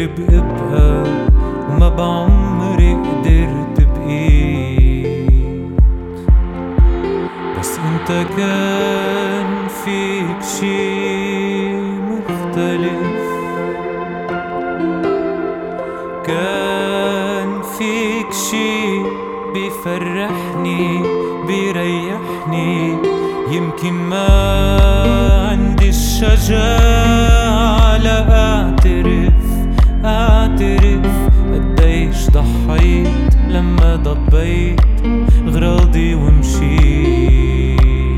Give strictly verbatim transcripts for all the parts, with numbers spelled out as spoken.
قرب ابقى وما بعمري قدرت بقيت، بس انت كان فيك شي مختلف، كان فيك شي بيفرحني بيريحني، يمكن ما عندي الشجاعة لأعترف أعترف قديش ضحيت لما ضبيت غراضي ومشيت،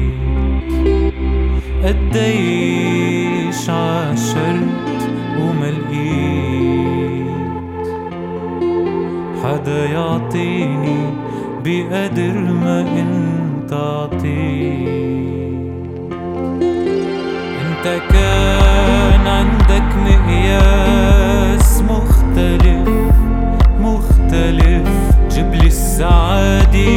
قديش عاشرت وملقيت حدا يعطيني بقدر ما انت عطيت. انت كان عندك مقياس مختلف مختلف، جبلي السعادة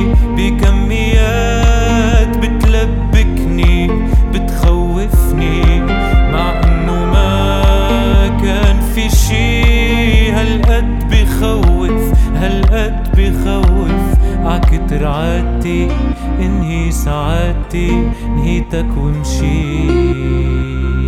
بكميات بتلبكني بتخوفني، مع انه ما كان في شي هالقد بخوف هالقد بخوف. عكتر عادتي انهي سعادتي، نهيتك ومشيت.